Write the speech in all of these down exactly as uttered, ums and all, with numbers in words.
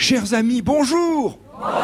Chers amis, bonjour.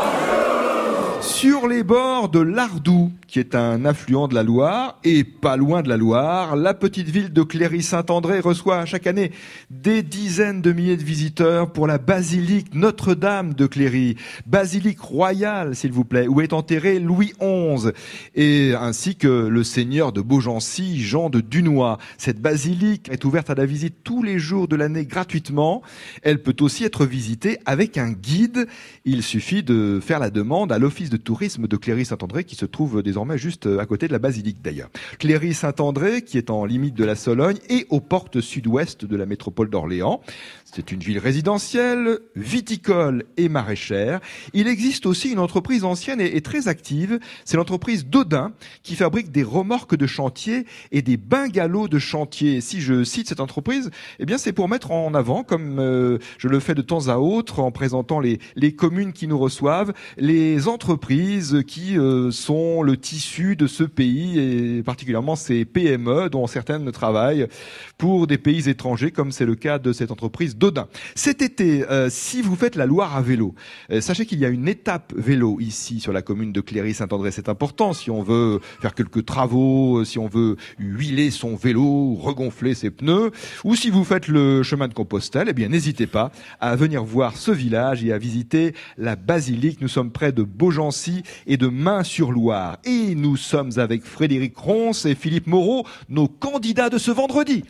Sur les bords de l'Ardoux, qui est un affluent de la Loire, et pas loin de la Loire, la petite ville de Cléry-Saint-André reçoit chaque année des dizaines de milliers de visiteurs pour la basilique Notre-Dame de Cléry, basilique royale s'il vous plaît, où est enterré Louis onze, et ainsi que le seigneur de Beaugency, Jean de Dunois. Cette basilique est ouverte à la visite tous les jours de l'année gratuitement. Elle peut aussi être visitée avec un guide. Il suffit de faire la demande à l'office de tourisme de Cléry-Saint-André qui se trouve désormais juste à côté de la basilique d'ailleurs. Cléry-Saint-André qui est en limite de la Sologne et aux portes sud-ouest de la métropole d'Orléans. C'est une ville résidentielle, viticole et maraîchère. Il existe aussi une entreprise ancienne et, et très active, c'est l'entreprise Dodin qui fabrique des remorques de chantier et des bungalows de chantier. Si je cite cette entreprise, eh bien c'est pour mettre en avant, comme euh, je le fais de temps à autre en présentant les, les communes qui nous reçoivent, les entreprises qui euh, sont le tissu de ce pays et particulièrement ces P M E dont certaines travaillent pour des pays étrangers comme c'est le cas de cette entreprise Dodin. Cet été, euh, si vous faites la Loire à vélo, euh, sachez qu'il y a une étape vélo ici sur la commune de Cléry-Saint-André. C'est important si on veut faire quelques travaux, si on veut huiler son vélo, regonfler ses pneus, ou si vous faites le chemin de Compostelle, eh bien n'hésitez pas à venir voir ce village et à visiter la basilique. Nous sommes près de Beaugency et de Main-sur-Loire. Et nous sommes avec Frédéric Ronce et Philippe Moreau, nos candidats de ce vendredi.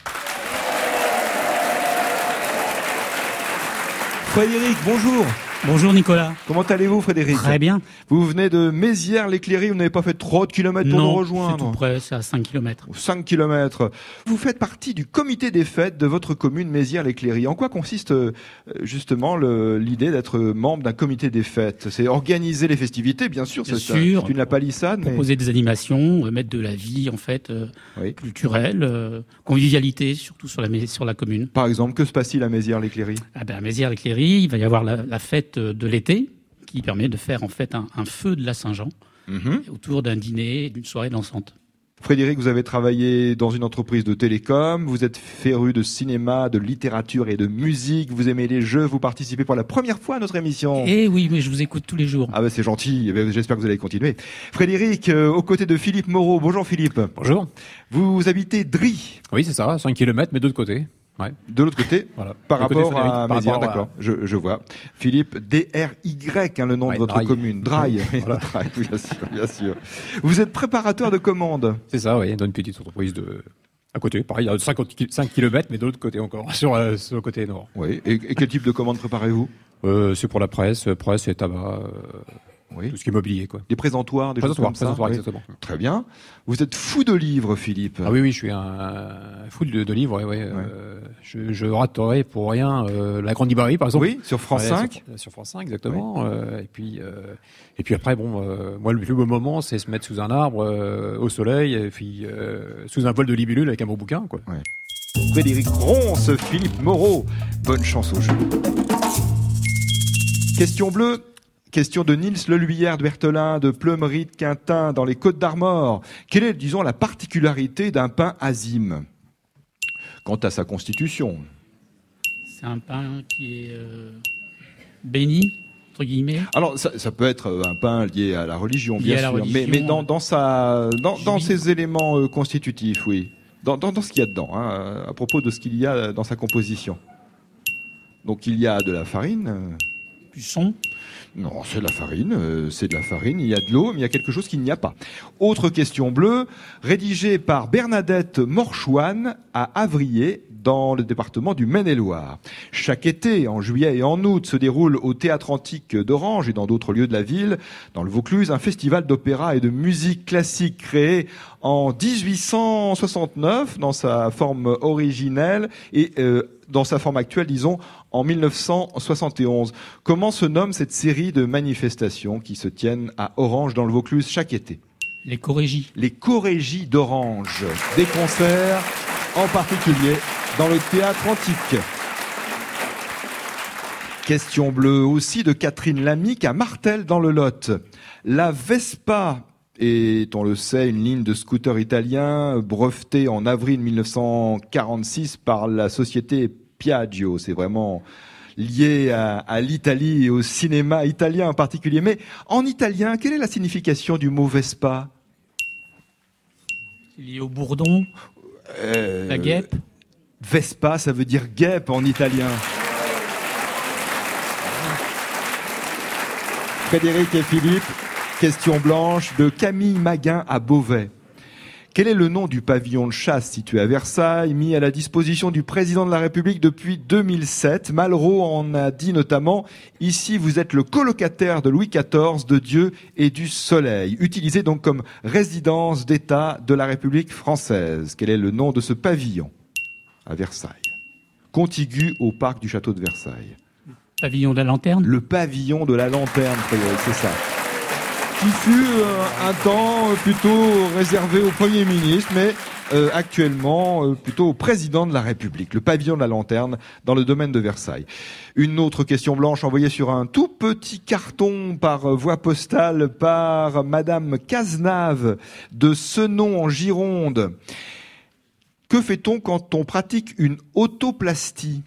Frédéric, bonjour. Bonjour Nicolas. Comment allez-vous Frédéric? Très bien. Vous venez de Mézières-les-Cléry, vous n'avez pas fait trop de kilomètres pour non, nous rejoindre? Non, c'est tout près, c'est à cinq kilomètres. cinq kilomètres. Vous faites partie du comité des fêtes de votre commune Mézières-les-Cléry. En quoi consiste justement le, l'idée d'être membre d'un comité des fêtes? C'est organiser les festivités, bien sûr, bien c'est, sûr, c'est une la palissade. Proposer mais... des animations, mettre de la vie en fait euh, oui. culturelle, euh, convivialité surtout sur la, sur la commune. Par exemple, que se passe-t-il à Mézières-les-Cléry? Ah ben, à Mézières-les-Cléry, il va y avoir la, la fête de l'été, qui permet de faire en fait un, un feu de la Saint-Jean mmh. autour d'un dîner et d'une soirée dansante. Frédéric, vous avez travaillé dans une entreprise de télécom, vous êtes féru de cinéma, de littérature et de musique, vous aimez les jeux, vous participez pour la première fois à notre émission. Eh oui, mais je vous écoute tous les jours. Ah ben c'est gentil, j'espère que vous allez continuer. Frédéric, euh, aux côtés de Philippe Moreau. Bonjour Philippe. Bonjour. Vous habitez Dry. Oui, c'est ça, cinq kilomètres, mais de l'autre côté. Ouais. De l'autre côté, voilà. par de rapport côté à Mézières, d'accord, à... je, je vois. Philippe, D R Y, hein, le nom ouais, de votre Dry. commune. Dry. Voilà. Dry, bien sûr, bien sûr. Vous êtes préparateur de commandes. C'est ça, oui, dans une petite entreprise de... à côté, pareil, à cinq kilomètres, mais de l'autre côté encore, sur, euh, sur le côté nord. Oui, et, et quel type de commandes préparez-vous? euh, C'est pour la presse, presse et tabac... Euh... Oui. Tout ce qui est mobilier, quoi. Des présentoirs, des présentoirs, choses comme présentoirs, ça. exactement. Oui. Très bien. Vous êtes fou de livres, Philippe. Ah oui, oui, je suis un, un fou de, de livres. Ouais, ouais. ouais. Euh, je, je raterai pour rien euh, la Grande Librairie, par exemple. Oui, sur France ouais, cinq. Sur, sur France cinq, exactement. Oui. Euh, et puis, euh, et puis après, bon, euh, moi, le plus beau moment, c'est se mettre sous un arbre, euh, au soleil, et puis euh, sous un voile de libellule avec un bon bouquin, quoi. Ouais. Frédéric Ronce, Philippe Moreau. Bonne chance au jeu. Question bleue. Question de Nils Leluillère de Berthelin, de Pleumery de Quintin, dans les Côtes-d'Armor. Quelle est, disons, la particularité d'un pain azime quant à sa constitution? C'est un pain qui est euh, béni, entre guillemets. Alors, ça, ça peut être un pain lié à la religion, lié bien à sûr, la religion, mais, mais dans, dans, sa, dans, dans oui. ses éléments euh, constitutifs, oui. Dans, dans, dans ce qu'il y a dedans, hein, à propos de ce qu'il y a dans sa composition. Donc, il y a de la farine. Euh... Du son. Non, c'est de la farine, euh, c'est de la farine, il y a de l'eau, mais il y a quelque chose qu'il n'y a pas. Autre question bleue, rédigée par Bernadette Morchouane à Avrier, dans le département du Maine-et-Loire. Chaque été, en juillet et en août, se déroule au Théâtre Antique d'Orange et dans d'autres lieux de la ville, dans le Vaucluse, un festival d'opéra et de musique classique créé en dix-huit cent soixante-neuf, dans sa forme originelle, et euh, dans sa forme actuelle, disons, en mille neuf cent soixante et onze. Comment se nomme cette série de manifestations qui se tiennent à Orange, dans le Vaucluse, chaque été? Les chorégies. Les chorégies d'Orange. Des concerts, en particulier, dans le Théâtre Antique. Question bleue aussi de Catherine Lamique à Martel, dans le Lot. La Vespa est, on le sait, une ligne de scooter italien brevetée en avril mille neuf cent quarante-six par la société Piaggio. C'est vraiment lié à, à l'Italie et au cinéma italien en particulier. Mais en italien, quelle est la signification du mot Vespa? Lié au bourdon, euh, la guêpe. Vespa, ça veut dire guêpe en italien. Frédéric et Philippe, question blanche de Camille Maguin à Beauvais. Quel est le nom du pavillon de chasse situé à Versailles, mis à la disposition du président de la République depuis deux mille sept? Malraux en a dit notamment « Ici, vous êtes le colocataire de Louis quatorze, de Dieu et du soleil », utilisé donc comme résidence d'État de la République française. Quel est le nom de ce pavillon à Versailles, contigu au parc du château de Versailles? Pavillon de la lanterne. Le pavillon de la lanterne, Frédéric, c'est ça. Qui fut euh, un temps plutôt réservé au Premier ministre, mais euh, actuellement euh, plutôt au président de la République. Le pavillon de la lanterne dans le domaine de Versailles. Une autre question blanche envoyée sur un tout petit carton par voie postale par Madame Cazenave de Senon en Gironde. Que fait-on quand on pratique une autoplastie?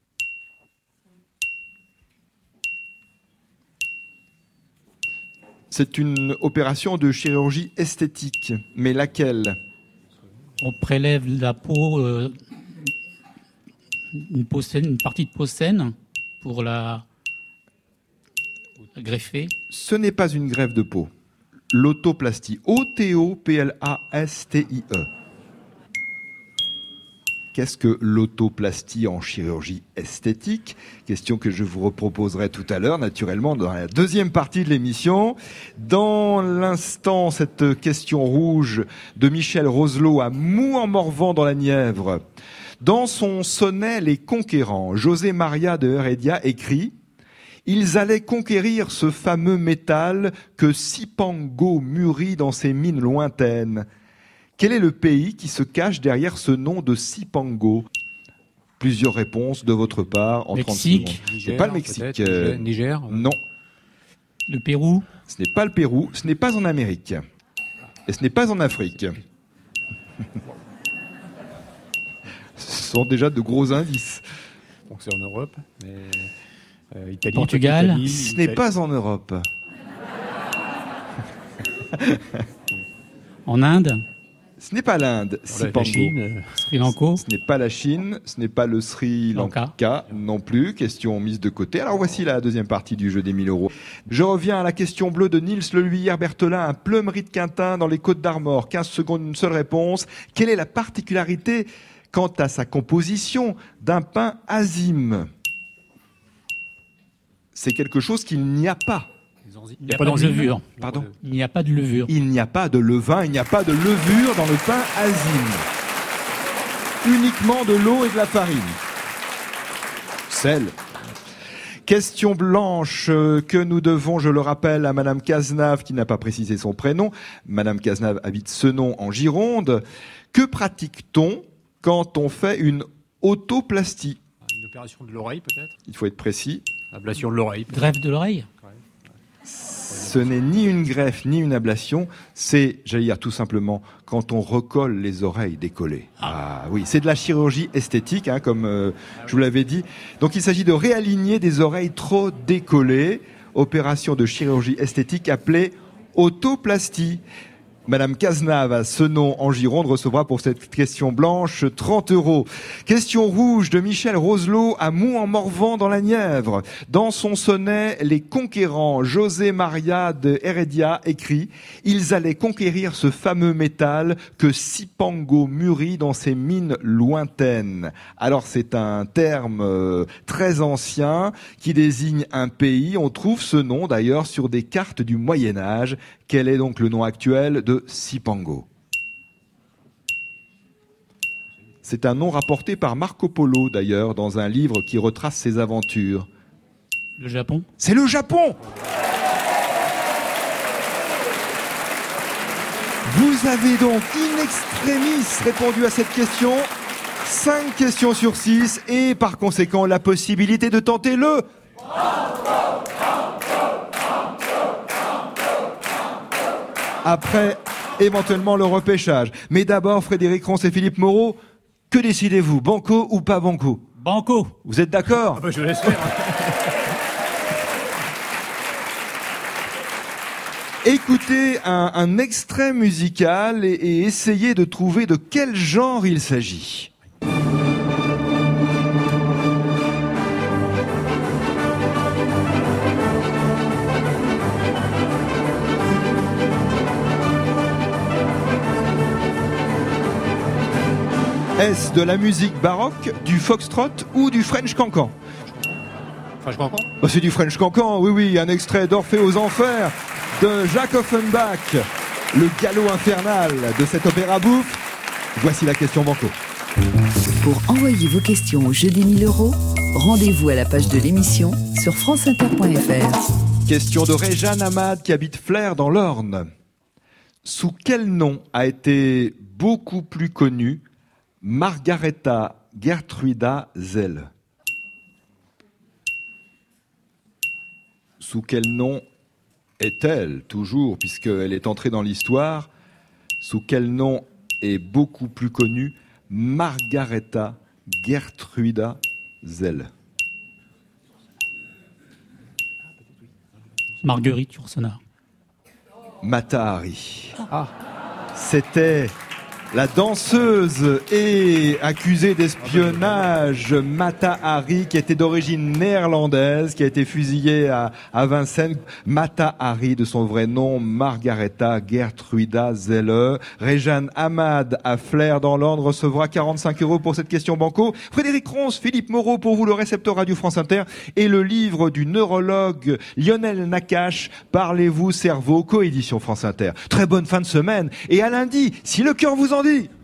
C'est une opération de chirurgie esthétique. Mais laquelle? On prélève la peau, euh, une, peau saine, une partie de peau saine pour la, la greffer. Ce n'est pas une greffe de peau. L'autoplastie. O T O P L A S T I E. Qu'est-ce que l'autoplastie en chirurgie esthétique? Question que je vous reproposerai tout à l'heure, naturellement, dans la deuxième partie de l'émission. Dans l'instant, cette question rouge de Michel Roselot à Mou-en-Morvan dans la Nièvre. Dans son sonnet « Les Conquérants », José Maria de Heredia écrit « Ils allaient conquérir ce fameux métal que Cipango mûrit dans ses mines lointaines. » Quel est le pays qui se cache derrière ce nom de Cipango? Plusieurs réponses de votre part en Mexique. trente secondes. C'est pas le Mexique. Euh, Niger. Non. Le Pérou. Ce n'est pas le Pérou. Ce n'est pas en Amérique. Et ce n'est pas en Afrique. Ce sont déjà de gros indices. Donc c'est en Europe. Mais, euh, Italie, Portugal. Italie, Ce n'est Italie. pas en Europe. En Inde. Ce n'est pas l'Inde, Cipango. Chine, Sri Lanka. Ce n'est pas la Chine, ce n'est pas le Sri Lanka, Lanka. non plus. Question mise de côté. Alors voici la deuxième partie du jeu des mille euros. Je reviens à la question bleue de Nils Le Luyère Berthelin, un Pleumerie de Quintin dans les Côtes d'Armor. quinze secondes, une seule réponse. Quelle est la particularité quant à sa composition d'un pain azime? C'est quelque chose qu'il n'y a pas. Il n'y a, a pas de levure. Pardon? Il n'y a pas de levure. Il n'y a pas de levain, il n'y a pas de levure dans le pain azime. Uniquement de l'eau et de la farine. Sel. Question blanche que nous devons, je le rappelle, à Madame Cazenave, qui n'a pas précisé son prénom. Madame Cazenave habite Senon en Gironde. Que pratique-t-on quand on fait une autoplastie? Une opération de l'oreille, peut-être? Il faut être précis. Ablation de l'oreille. Greffe de l'oreille? Ce n'est ni une greffe ni une ablation, c'est, j'allais dire tout simplement, quand on recolle les oreilles décollées. Ah, ah oui, c'est de la chirurgie esthétique, hein, comme euh, je vous l'avais dit. Donc il s'agit de réaligner des oreilles trop décollées. Opération de chirurgie esthétique appelée autoplastie. Madame Cazenave à Senon en Gironde recevra pour cette question blanche trente euros. Question rouge de Michel Roselot à Mou-en-Morvan dans la Nièvre. Dans son sonnet « Les Conquérants », José Maria de Heredia écrit « Ils allaient conquérir ce fameux métal que Cipango mûrit dans ses mines lointaines ». Alors c'est un terme euh, très ancien qui désigne un pays. On trouve ce nom d'ailleurs sur des cartes du Moyen-Âge. Quel est donc le nom actuel de Cipango? C'est un nom rapporté par Marco Polo, d'ailleurs, dans un livre qui retrace ses aventures. Le Japon? C'est le Japon! Vous avez donc in extremis répondu à cette question. cinq questions sur six et par conséquent la possibilité de tenter le... Après, éventuellement, le repêchage. Mais d'abord, Frédéric Ronce et Philippe Moreau, que décidez-vous? Banco ou pas banco? Banco. Vous êtes d'accord? Ah bah, je l'espère. Écoutez un, un extrait musical et, et essayez de trouver de quel genre il s'agit. Est-ce de la musique baroque, du foxtrot ou du French cancan? French cancan. Oh, c'est du French cancan, oui, oui, un extrait d'Orphée aux Enfers de Jacques Offenbach, le galop infernal de cet opéra bouffe. Voici la question banco. Pour envoyer vos questions au jeu des mille euros, rendez-vous à la page de l'émission sur franceinter point f r. Question de Réjeanne Amad qui habite Flers dans l'Orne. Sous quel nom a été beaucoup plus connue Margareta Gertruida Zell? Sous quel nom est-elle, toujours, puisqu'elle est entrée dans l'histoire? Sous quel nom est beaucoup plus connue Margareta Gertruida Zell? Marguerite Yourcenar. Mata Hari. Ah. C'était la danseuse et accusée d'espionnage Mata Hari, qui était d'origine néerlandaise, qui a été fusillée à, à Vincennes. Mata Hari, de son vrai nom, Margareta Gertruida Zelle. Réjeanne Amad à Flers dans l'Orne recevra quarante-cinq euros pour cette question banco. Frédéric Ronce, Philippe Moreau pour vous, le récepteur Radio France Inter, et le livre du neurologue Lionel Nakache, Parlez-vous cerveau, coédition France Inter. Très bonne fin de semaine et à lundi, si le cœur vous en dit.